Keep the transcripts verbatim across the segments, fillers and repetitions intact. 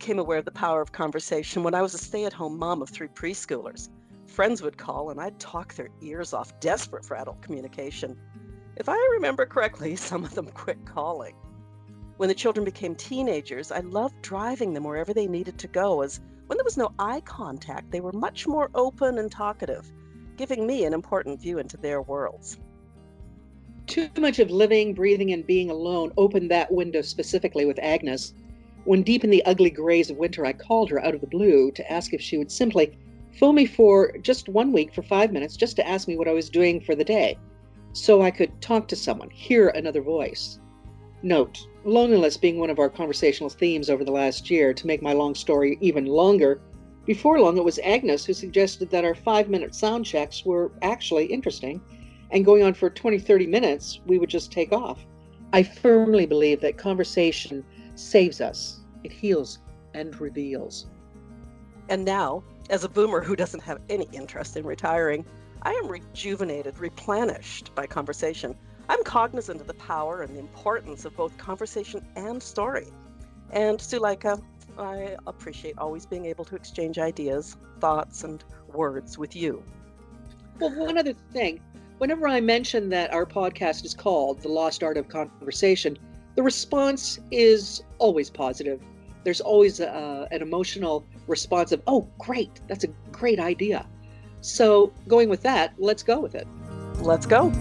became aware of the power of conversation when I was a stay-at-home mom of three preschoolers. Friends would call and I'd talk their ears off, desperate for adult communication. If I remember correctly, some of them quit calling. When the children became teenagers, I loved driving them wherever they needed to go, as when there was no eye contact, they were much more open and talkative, giving me an important view into their worlds. Too much of living, breathing, and being alone opened that window specifically with Agnes. When deep in the ugly grays of winter, I called her out of the blue to ask if she would simply phone me for just one week for five minutes just to ask me what I was doing for the day, so I could talk to someone, hear another voice. Note, loneliness being one of our conversational themes over the last year. To make my long story even longer, before long it was Agnes who suggested that our five-minute sound checks were actually interesting, and going on for twenty, thirty minutes, we would just take off. I firmly believe that conversation saves us. It heals and reveals. And now, as a boomer who doesn't have any interest in retiring, I am rejuvenated, replenished by conversation. I'm cognizant of the power and the importance of both conversation and story. And Suleika, I appreciate always being able to exchange ideas, thoughts, and words with you. Well, one other thing. Whenever I mention that our podcast is called The Lost Art of Conversation, the response is always positive. There's always a, an emotional response of, oh, great, that's a great idea. So going with that, let's go with it. Let's go.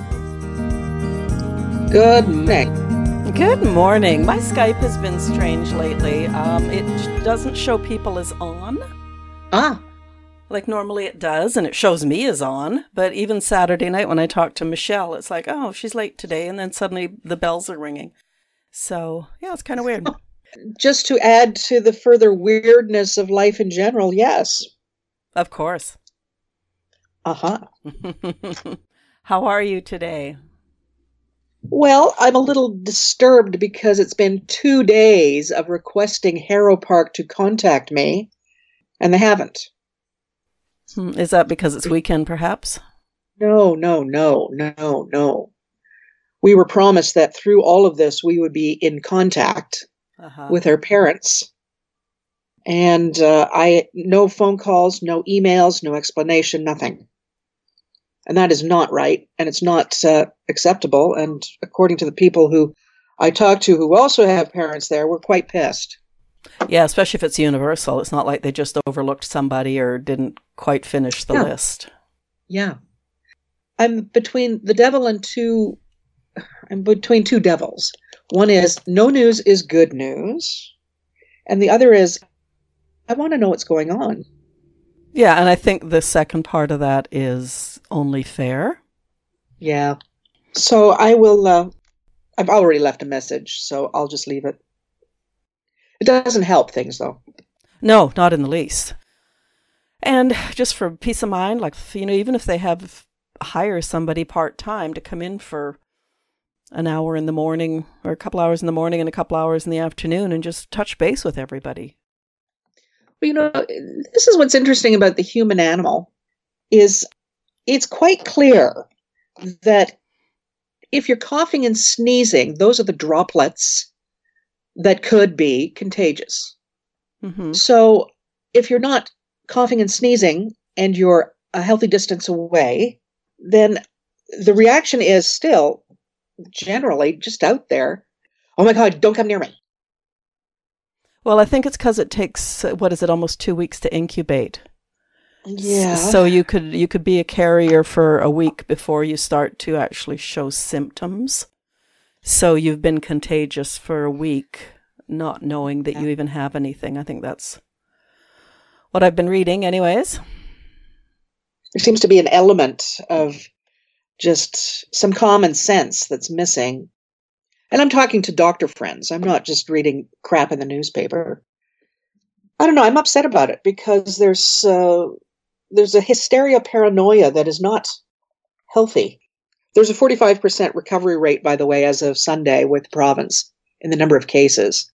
Good morning. Good morning. My Skype has been strange lately. Um, it doesn't show people as on. Ah. Like normally it does, and it shows me as on. But even Saturday night when I talked to Michelle, it's like, oh, she's late today. And then suddenly the bells are ringing. So, yeah, it's kind of weird. Just to add to the further weirdness of life in general, yes. Of course. Uh-huh. How are you today? Well, I'm a little disturbed because it's been two days of requesting Harrow Park to contact me, and they haven't. Hmm. Is that because it's weekend, perhaps? No, no, no, no, no. We were promised that through all of this, we would be in contact uh-huh. with our parents. And uh, I, no phone calls, no emails, no explanation, nothing. And that is not right, and it's not uh, acceptable. And according to the people who I talked to who also have parents there, we're quite pissed. Yeah, especially if it's universal. It's not like they just overlooked somebody or didn't quite finish the yeah. list. Yeah. I'm between the devil and two, I'm between two devils. One is, no news is good news. And the other is, I want to know what's going on. Yeah, and I think the second part of that is only fair. Yeah. So I will, uh, I've already left a message, so I'll just leave it. It doesn't help things, though. No, not in the least. And just for peace of mind, like, you know, even if they have hire somebody part-time to come in for an hour in the morning or a couple hours in the morning and a couple hours in the afternoon and just touch base with everybody. Well, you know, this is what's interesting about the human animal is it's quite clear that if you're coughing and sneezing, those are the droplets that could be contagious. Mm-hmm. So if you're not coughing and sneezing and you're a healthy distance away, then the reaction is still generally just out there. Oh my God, don't come near me. Well, I think it's because it takes, what is it, almost two weeks to incubate. Yeah. So you could you could be a carrier for a week before you start to actually show symptoms. So you've been contagious for a week, not knowing that yeah. you even have anything. I think that's what I've been reading anyways. There seems to be an element of just some common sense that's missing. And I'm talking to doctor friends. I'm not just reading crap in the newspaper. I don't know. I'm upset about it because there's uh, there's a hysteria paranoia that is not healthy. There's a forty-five percent recovery rate, by the way, as of Sunday with the province in the number of cases.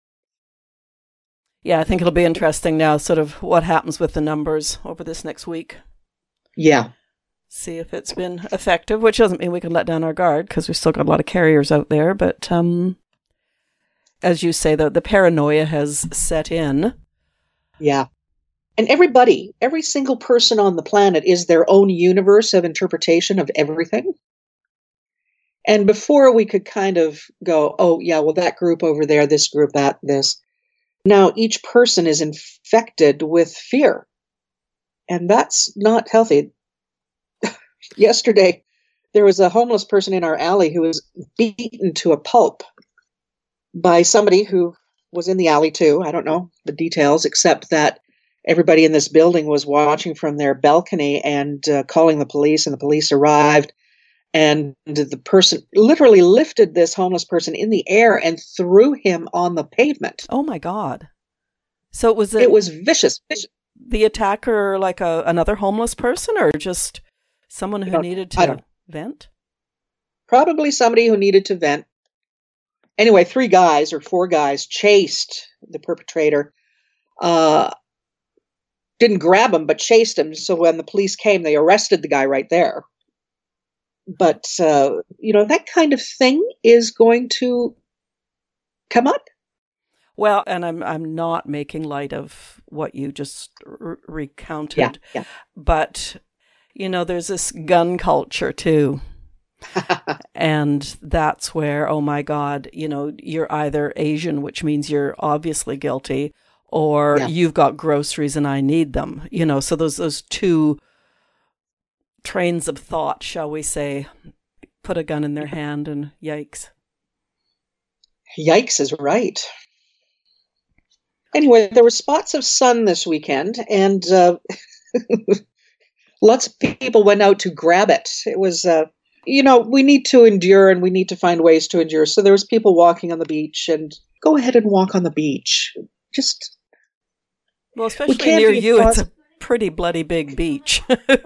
Yeah, I think it'll be interesting now, sort of what happens with the numbers over this next week. Yeah. See if it's been effective, which doesn't mean we can let down our guard because we've still got a lot of carriers out there. But um, as you say, the, the paranoia has set in. Yeah. And everybody, every single person on the planet is their own universe of interpretation of everything. And before we could kind of go, oh, yeah, well, that group over there, this group, that, this. Now each person is infected with fear. And that's not healthy. Yesterday, there was a homeless person in our alley who was beaten to a pulp by somebody who was in the alley too. I don't know the details, except that everybody in this building was watching from their balcony and uh, calling the police, and the police arrived. And the person literally lifted this homeless person in the air and threw him on the pavement. Oh my God. So it was a, it was vicious, vicious. The attacker, like a another homeless person, or just someone who needed to vent? Probably somebody who needed to vent. Anyway, three guys or four guys chased the perpetrator. Uh, didn't grab him, but chased him. So when the police came, they arrested the guy right there. But, uh, you know, that kind of thing is going to come up. Well, and I'm I'm not making light of what you just r- recounted. Yeah, yeah. But, you know, there's this gun culture too. And that's where, oh my God, you know, you're either Asian, which means you're obviously guilty, or yeah. you've got groceries and I need them. You know, so those those two trains of thought, shall we say, put a gun in their hand and yikes. Yikes is right. Anyway, there were spots of sun this weekend, and uh, lots of people went out to grab it. It was, uh, you know, we need to endure and we need to find ways to endure. So there was people walking on the beach, and go ahead and walk on the beach. Just, well, especially near you, pos- it's a pretty bloody big beach.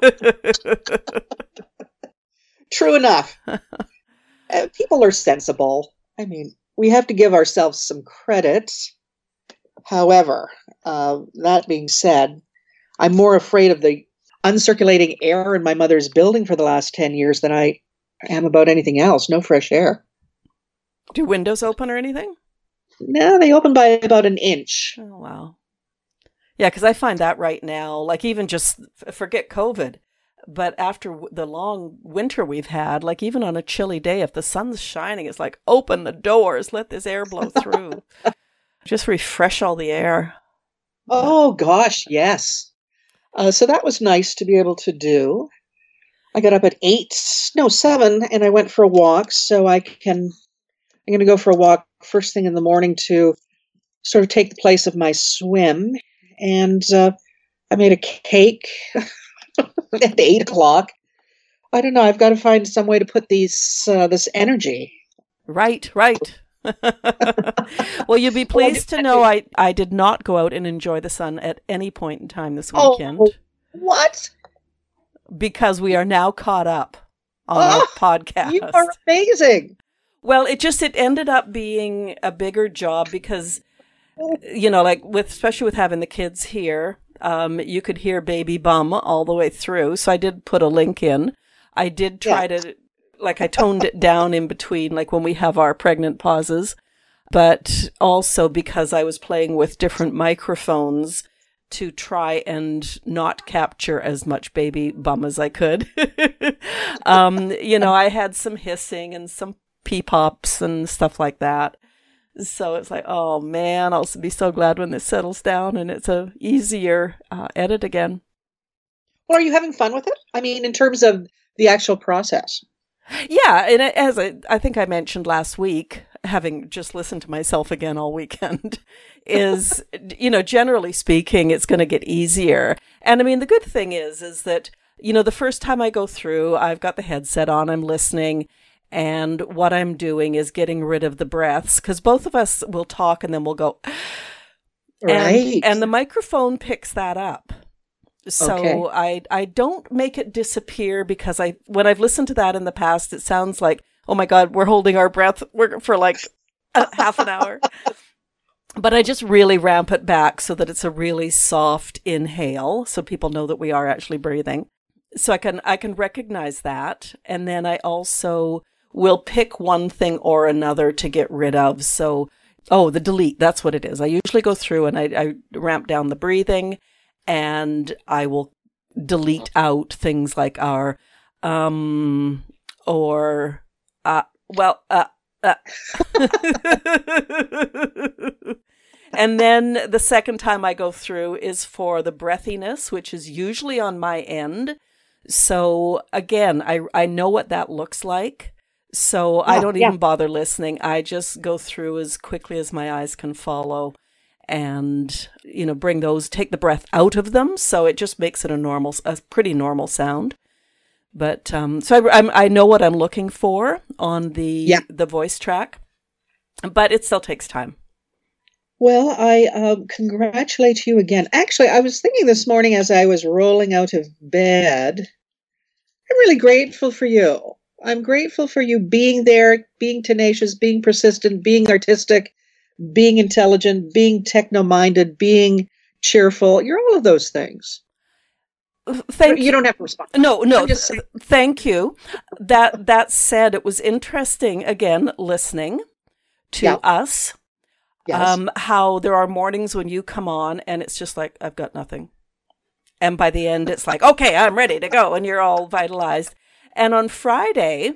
True enough. uh, people are sensible. I mean, we have to give ourselves some credit. However, uh, that being said, I'm more afraid of the uncirculating air in my mother's building for the last ten years than I am about anything else. No fresh air. Do windows open or anything? No, they open by about an inch. Oh, wow. Yeah, because I find that right now, like even just forget COVID, but after the long winter we've had, like even on a chilly day, if the sun's shining, it's like, open the doors, let this air blow through. Just refresh all the air. Oh, gosh, yes. Uh, so that was nice to be able to do. I got up at eight, no, seven, and I went for a walk. So I can, I'm going to go for a walk first thing in the morning to sort of take the place of my swim. And uh, I made a cake at eight o'clock. I don't know. I've got to find some way to put these uh, this energy. Right, right. Well, you'll be pleased to know I, I did not go out and enjoy the sun at any point in time this weekend. Oh, what? Because we are now caught up on oh, our podcast. You are amazing. Well, it just, it ended up being a bigger job because, you know, like with, especially with having the kids here, um, you could hear baby bum all the way through. So I did put a link in. I did try yeah. to, like I toned it down in between, like when we have our pregnant pauses, but also because I was playing with different microphones to try and not capture as much baby bum as I could. um, you know, I had some hissing and some pee pops and stuff like that. So it's like, oh man, I'll be so glad when this settles down and it's a easier uh, edit again. Well, are you having fun with it? I mean, in terms of the actual process. Yeah, and as I, I think I mentioned last week, having just listened to myself again all weekend, is, you know, generally speaking, it's going to get easier. And I mean, the good thing is, is that, you know, the first time I go through, I've got the headset on, I'm listening, and what I'm doing is getting rid of the breaths, because both of us will talk and then we'll go, right. and, and the microphone picks that up. So okay. I I don't make it disappear because I when I've listened to that in the past, it sounds like, oh my God, we're holding our breath we're, for like a, half an hour. But I just really ramp it back so that it's a really soft inhale, so people know that we are actually breathing. So I can I can recognize that, and then I also will pick one thing or another to get rid of. So Oh, the delete. That's what it is. I usually go through and I, I ramp down the breathing, and I will delete out things like our, um, or, uh, well, uh, uh. And then the second time I go through is for the breathiness, which is usually on my end. So again, I, I know what that looks like. So yeah, I don't even yeah. bother listening. I just go through as quickly as my eyes can follow and, you know, bring those, take the breath out of them. So it just makes it a normal, a pretty normal sound. But um, so I, I'm, I know what I'm looking for on the yeah. the voice track, but it still takes time. Well, I uh, congratulate you again. Actually, I was thinking this morning as I was rolling out of bed, I'm really grateful for you. I'm grateful for you being there, being tenacious, being persistent, being artistic, being intelligent, being techno-minded, being cheerful. You're all of those things. Thank you. You don't have to respond. No, no. Th- thank you. That that said, it was interesting again listening to yeah. us. Yes. Um, how there are mornings when you come on and it's just like, I've got nothing. And by the end, it's like, okay, I'm ready to go. And you're all vitalized. And on Friday,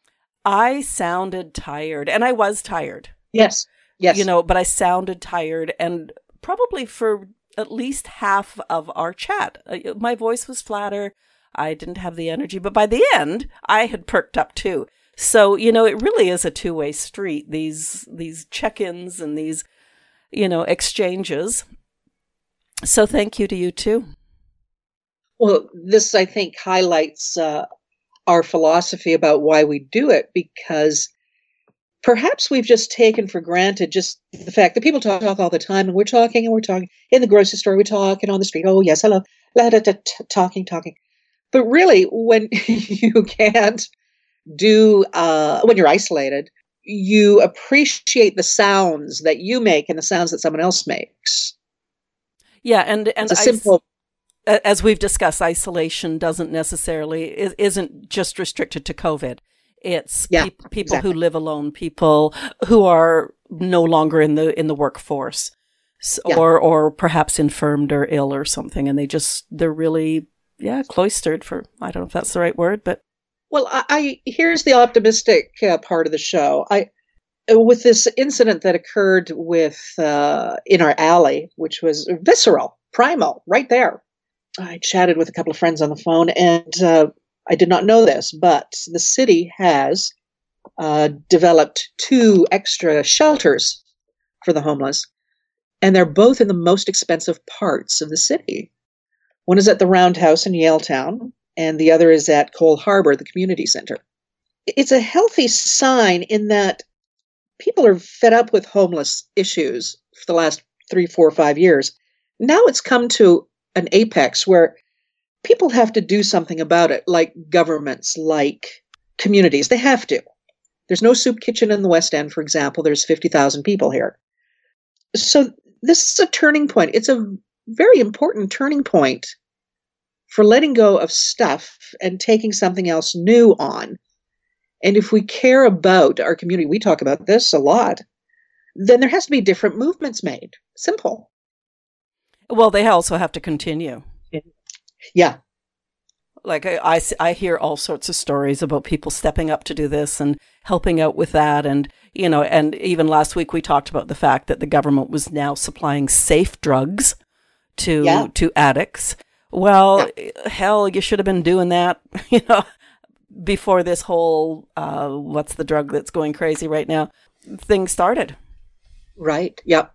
I sounded tired, and I was tired. Yes. Yes. You know, but I sounded tired, and probably for at least half of our chat, my voice was flatter. I didn't have the energy, but by the end, I had perked up too. So, you know, it really is a two-way street, these these check-ins and these, you know, exchanges. So thank you to you too. Well, this, I think, highlights uh, our philosophy about why we do it, because perhaps we've just taken for granted just the fact that people talk, talk all the time, and we're talking and we're talking. In the grocery store, we talk, and on the street, oh, yes, hello, la, da, da, t- talking, talking. But really, when you can't do, uh, when you're isolated, you appreciate the sounds that you make and the sounds that someone else makes. Yeah, and, and it's a simple... I, as we've discussed, isolation doesn't necessarily, is, isn't just restricted to COVID. It's yeah, pe- people exactly. who live alone, people who are no longer in the in the workforce, yeah. or or perhaps infirmed or ill or something, and they just they're really yeah cloistered for I don't know if that's the right word, but well, I, I here's the optimistic uh, part of the show. I with this incident that occurred with uh, in our alley, which was visceral, primal, right there. I chatted with a couple of friends on the phone, and uh, I did not know this, but the city has uh, developed two extra shelters for the homeless, and they're both in the most expensive parts of the city. One is at the Roundhouse in Yaletown, and the other is at Cole Harbor, the community center. It's a healthy sign in that people are fed up with homeless issues for the last three, four, five years. Now it's come to an apex where people have to do something about it, like governments, like communities. They have to. There's no soup kitchen in the West End, for example. There's fifty thousand people here. So this is a turning point. It's a very important turning point for letting go of stuff and taking something else new on. And if we care about our community, we talk about this a lot, then there has to be different movements made. Simple. Well, they also have to continue. Yeah. Like I, I, I hear all sorts of stories about people stepping up to do this and helping out with that. And, you know, and even last week we talked about the fact that the government was now supplying safe drugs to, yeah. to addicts. Well, yeah. hell, you should have been doing that, you know, before this whole, uh, what's the drug that's going crazy right now, thing started. Right. Yep.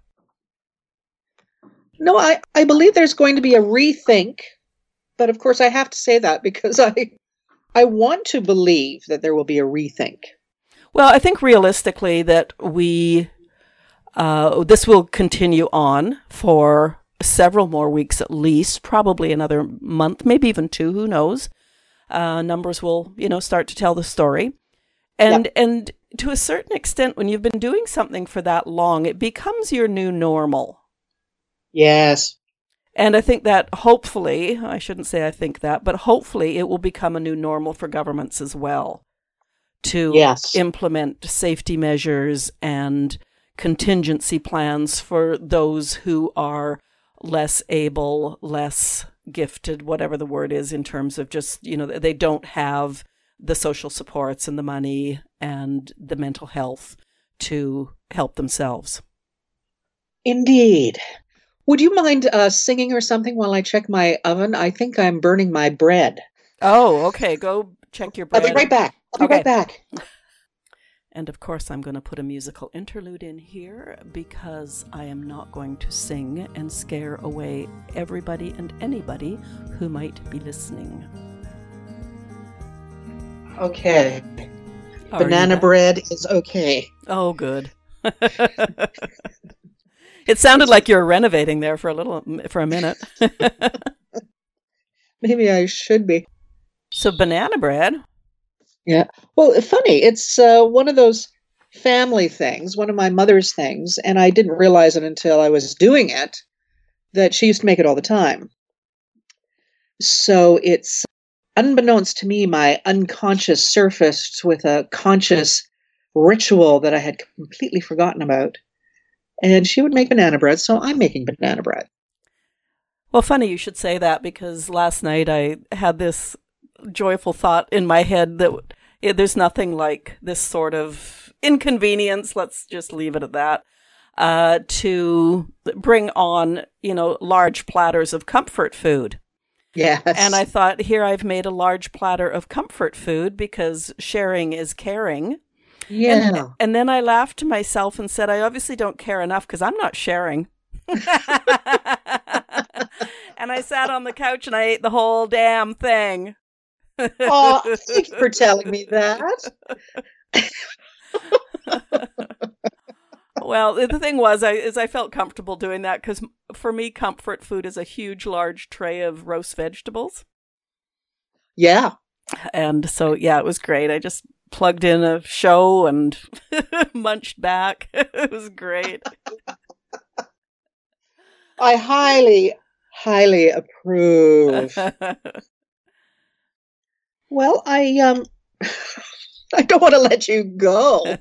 No, I, I believe there's going to be a rethink, but of course I have to say that because I I want to believe that there will be a rethink. Well, I think realistically that we uh, this will continue on for several more weeks at least, probably another month, maybe even two. Who knows? Uh, numbers will, you know, start to tell the story, and yep. and to a certain extent, when you've been doing something for that long, it becomes your new normal. Yes. And I think that hopefully, I shouldn't say I think that, but hopefully it will become a new normal for governments as well to yes. implement safety measures and contingency plans for those who are less able, less gifted, whatever the word is, in terms of just, you know, they don't have the social supports and the money and the mental health to help themselves. Indeed. Would you mind uh, singing or something while I check my oven? I think I'm burning my bread. Oh, okay. Go check your bread. I'll be right back. I'll be okay. right back. And of course, I'm going to put a musical interlude in here because I am not going to sing and scare away everybody and anybody who might be listening. Okay. Are Banana bread is okay. Oh, good. It sounded like you were renovating there for a little, for a minute. Maybe I should be. So banana bread. Yeah. Well, funny. It's uh, one of those family things, one of my mother's things, and I didn't realize it until I was doing it, that she used to make it all the time. So it's, unbeknownst to me, my unconscious surfaced with a conscious ritual that I had completely forgotten about. And she would make banana bread, so I'm making banana bread. Well, funny you should say that, because last night I had this joyful thought in my head that yeah, there's nothing like this sort of inconvenience, let's just leave it at that, uh, to bring on, you know, large platters of comfort food. Yes. And I thought, here I've made a large platter of comfort food because sharing is caring. Yeah. And, and then I laughed to myself and said, I obviously don't care enough because I'm not sharing. And I sat on the couch and I ate the whole damn thing. Oh, thanks for telling me that. Well, the thing was, I, is I felt comfortable doing that because for me, comfort food is a huge, large tray of roast vegetables. Yeah. And so, yeah, it was great. I just plugged in a show and munched back. It was great. I highly, highly approve. Well, I um, I don't want to let you go.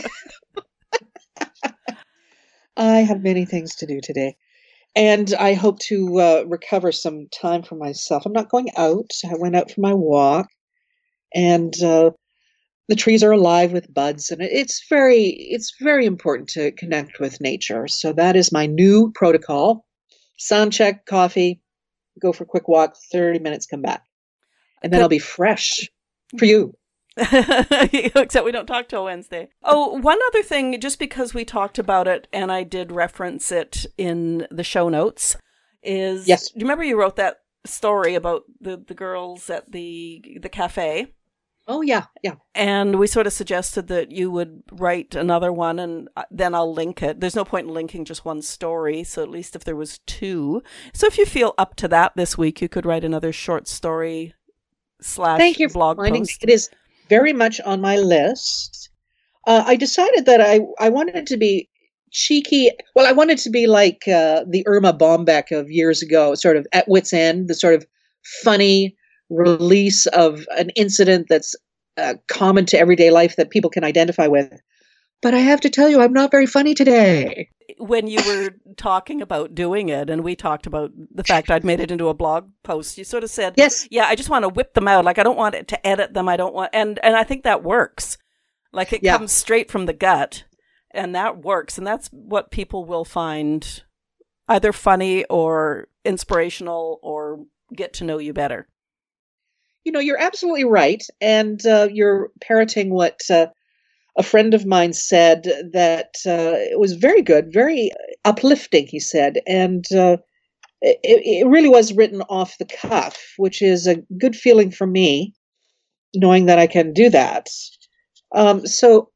I have many things to do today, and I hope to uh, recover some time for myself. I'm not going out. I went out for my walk, and uh, the trees are alive with buds, and it's very, it's very important to connect with nature. So that is my new protocol. Sound check, coffee, go for a quick walk, thirty minutes, come back. And then I'll be fresh for you. Except we don't talk till Wednesday. Oh, one other thing, just because we talked about it and I did reference it in the show notes, is, yes. Do you remember you wrote that story about the, the girls at the the cafe? Oh, yeah, yeah. And we sort of suggested that you would write another one, and then I'll link it. There's no point in linking just one story, so at least if there was two. So if you feel up to that this week, you could write another short story slash Thank you blog for finding post. It is very much on my list. Uh, I decided that I, I wanted it to be cheeky. Well, I wanted to be like uh, the Irma Bombeck of years ago, sort of at wit's end, the sort of funny release of an incident that's uh, common to everyday life that people can identify with. But I have to tell you, I'm not very funny today. When you were talking about doing it, and we talked about the fact I'd made it into a blog post, you sort of said, yes, yeah, I just want to whip them out. Like, I don't want it to edit them. I don't want, and, and I think that works. Like, it yeah. comes straight from the gut, and that works. And that's what people will find either funny or inspirational or get to know you better. You know, you're absolutely right. And uh, you're parroting what uh, a friend of mine said, that uh, it was very good, very uplifting, he said. And uh, it, it really was written off the cuff, which is a good feeling for me, knowing that I can do that. Um, so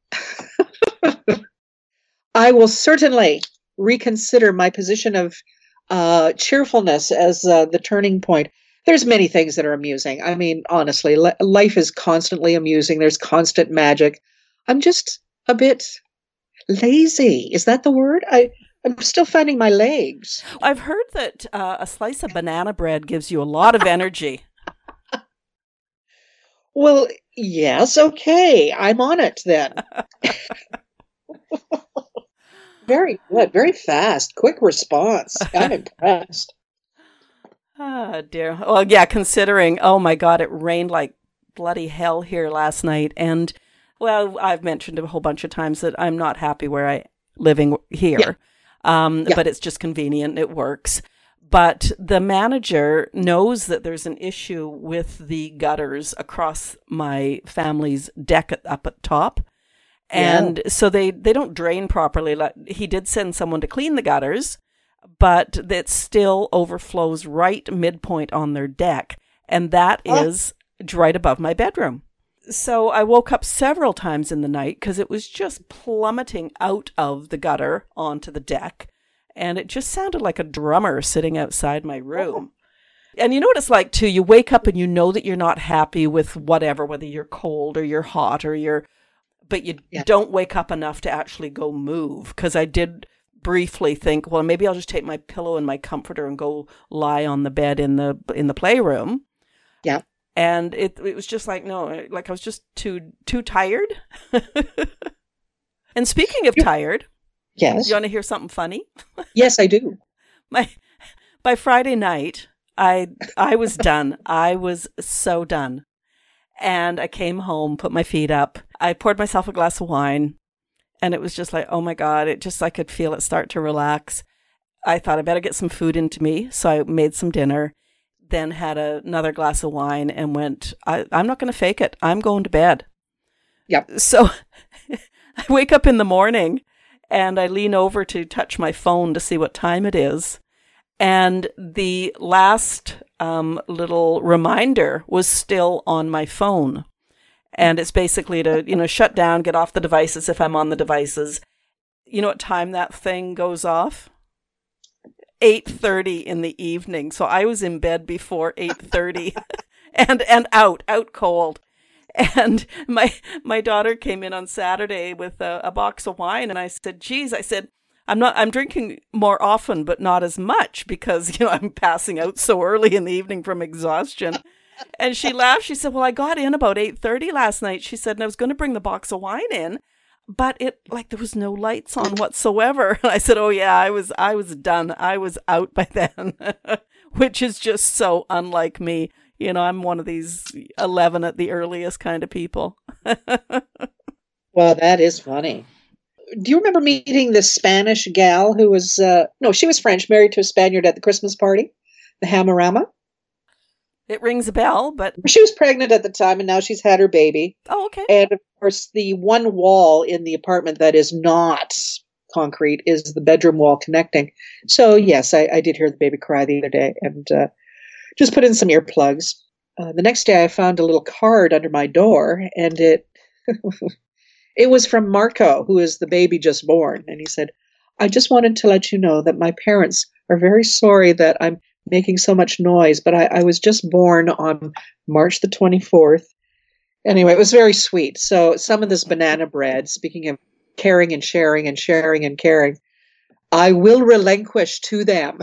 I will certainly reconsider my position of uh, cheerfulness as uh, the turning point. There's many things that are amusing. I mean, honestly, li- life is constantly amusing. There's constant magic. I'm just a bit lazy. Is that the word? I, I'm still finding my legs. I've heard that uh, a slice of banana bread gives you a lot of energy. Well, yes, okay. I'm on it then. Very good. Very fast. Quick response. I'm impressed. Ah, dear. Well, yeah, considering, oh my God, it rained like bloody hell here last night. And, well, I've mentioned a whole bunch of times that I'm not happy where I living here. Yeah. Um, Yeah. But it's just convenient. It works. But the manager knows that there's an issue with the gutters across my family's deck at, up at top. And Yeah. so they, they don't drain properly. Like, he did send someone to clean the gutters, but it still overflows right midpoint on their deck. And that Ah. is right above my bedroom. So I woke up several times in the night because it was just plummeting out of the gutter onto the deck. And it just sounded like a drummer sitting outside my room. And you know what it's like, too? You wake up and you know that you're not happy with whatever, whether you're cold or you're hot or you're, but you Yeah. don't wake up enough to actually go move. Because I did briefly think, well, maybe I'll just take my pillow and my comforter and go lie on the bed in the in the playroom. Yeah. And it it was just like, no, like I was just too too tired. And speaking of tired, Yes. you want to hear something funny? Yes, I do. My by Friday night, I I was done. I was so done. And I came home, put my feet up. I poured myself a glass of wine, and it was just like, oh my God, it just I could feel it start to relax. I thought I better get some food into me, so I made some dinner, then had a, another glass of wine and went, I, I'm not going to fake it. I'm going to bed. Yep. So I wake up in the morning and I lean over to touch my phone to see what time it is. And the last um, little reminder was still on my phone. And it's basically to, you know, shut down, get off the devices if I'm on the devices. You know what time that thing goes off? eight thirty in the evening. So I was in bed before eight thirty and and out, out cold. And my my daughter came in on Saturday with a, a box of wine, and I said, geez, I said, I'm not, I'm drinking more often, but not as much because, you know, I'm passing out so early in the evening from exhaustion. And she laughed. She said, well, I got in about eight thirty last night. She said, and I was going to bring the box of wine in, but it, like, there was no lights on whatsoever. And I said, oh yeah, I was, I was done. I was out by then, which is just so unlike me. You know, I'm one of these eleven at the earliest kind of people. Well, that is funny. Do you remember meeting the Spanish gal who was, uh, no, she was French, married to a Spaniard at the Christmas party, the Hammerama? It rings a bell, but... She was pregnant at the time, and now she's had her baby. Oh, okay. And, of course, the one wall in the apartment that is not concrete is the bedroom wall connecting. So, yes, I, I did hear the baby cry the other day and uh, just put in some earplugs. Uh, the next day, I found a little card under my door, and it... It was from Marco, who is the baby just born. And he said, I just wanted to let you know that my parents are very sorry that I'm making so much noise, but I, I was just born on March the twenty-fourth. Anyway, it was very sweet. So some of this banana bread, speaking of caring and sharing and sharing and caring, I will relinquish to them.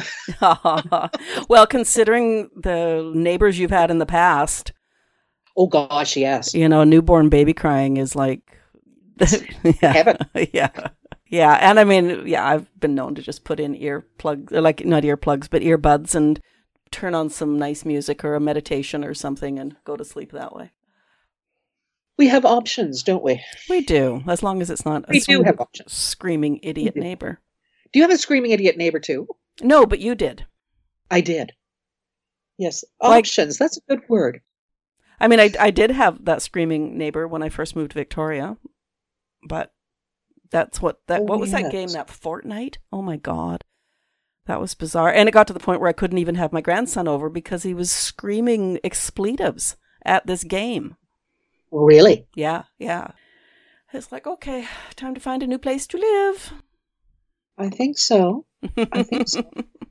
Well, considering the neighbors you've had in the past. Oh, gosh, yes. You know, newborn baby crying is like... yeah. Heaven. Yeah. Yeah. And I mean, yeah, I've been known to just put in earplugs, like not earplugs, but earbuds and turn on some nice music or a meditation or something and go to sleep that way. We have options, don't we? We do, as long as it's not a We do sc- have options. screaming idiot neighbor. Do you have a screaming idiot neighbor too? No, but you did. I did. Yes. Like- Options. That's a good word. I mean, I, I did have that screaming neighbor when I first moved to Victoria, but that's what that Oh, what was that yes. game, that Fortnite? Oh my God. That was bizarre. And it got to the point where I couldn't even have my grandson over because he was screaming expletives at this game. Really? Yeah, yeah. It's like, okay, time to find a new place to live. I think so. I think so.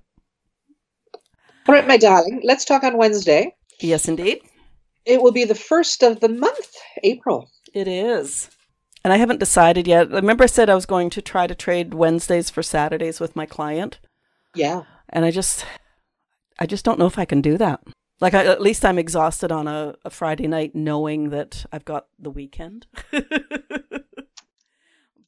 All right, my darling. Let's talk on Wednesday. Yes, indeed. It will be the first of the month, April. It is. And I haven't decided yet. Remember I said I was going to try to trade Wednesdays for Saturdays with my client? Yeah. And I just, I just don't know if I can do that. Like, I, at least I'm exhausted on a, a Friday night knowing that I've got the weekend.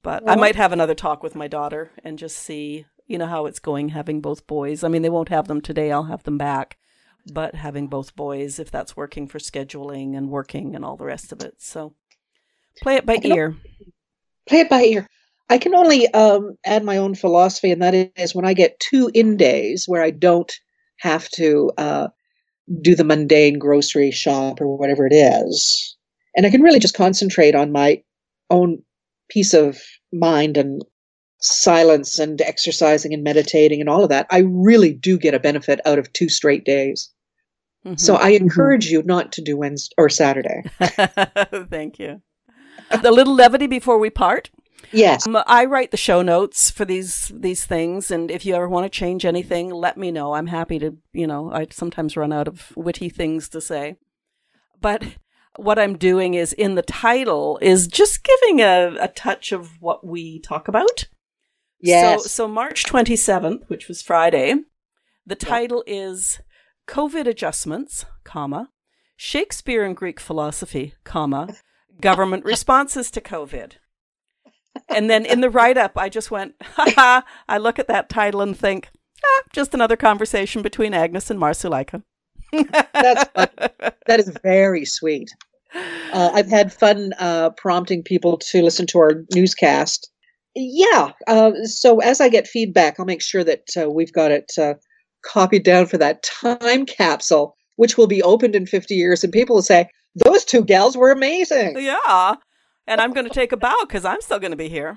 But I might have another talk with my daughter and just see, you know, how it's going having both boys. I mean, they won't have them today. I'll have them back. But having both boys, if that's working for scheduling and working and all the rest of it. So play it by ear. Play it by ear. I can only um, add my own philosophy, and that is when I get two in days where I don't have to uh, do the mundane grocery shop or whatever it is, and I can really just concentrate on my own peace of mind and silence and exercising and meditating and all of that, I really do get a benefit out of two straight days. Mm-hmm. So I encourage mm-hmm. you not to do Wednesday or Saturday. Thank you. The little levity before we part. Yes. Um, I write the show notes for these these things, and if you ever want to change anything, let me know. I'm happy to, you know, I sometimes run out of witty things to say. But what I'm doing is in the title is just giving a, a touch of what we talk about. Yes. So, so March twenty-seventh, which was Friday, the title yeah. is COVID Adjustments, comma, Shakespeare and Greek Philosophy, comma, Government Responses to COVID. And then in the write-up, I just went, haha, I look at that title and think, ah, just another conversation between Agnes and Marsulika. That's fun. That is very sweet. Uh, I've had fun uh, prompting people to listen to our newscast. Yeah. Uh, so as I get feedback, I'll make sure that uh, we've got it uh, copied down for that time capsule, which will be opened in fifty years. And people will say, those two gals were amazing. Yeah. And I'm going to take a bow because I'm still going to be here.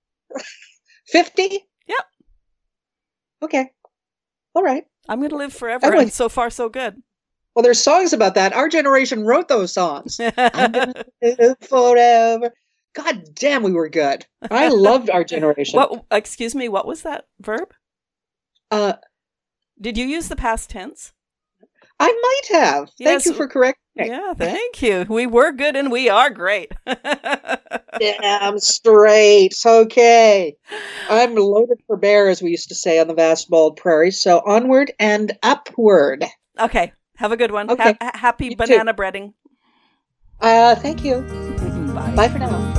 fifty? Yep. Okay. All right. I'm going to live forever, anyway. And so far, so good. Well, there's songs about that. Our generation wrote those songs. I'm going to live forever. God damn, we were good. I loved our generation. What? Excuse me, what was that verb? Uh, Did you use the past tense? I might have. Yes. Thank you for correcting. Yeah, thank you. We were good and we are great. Damn straight. Okay. I'm loaded for bear, as we used to say on the vast bald prairie. So onward and upward. Okay. Have a good one. Okay. Ha- happy You banana too. breading. Uh, thank you. Bye. Bye for now.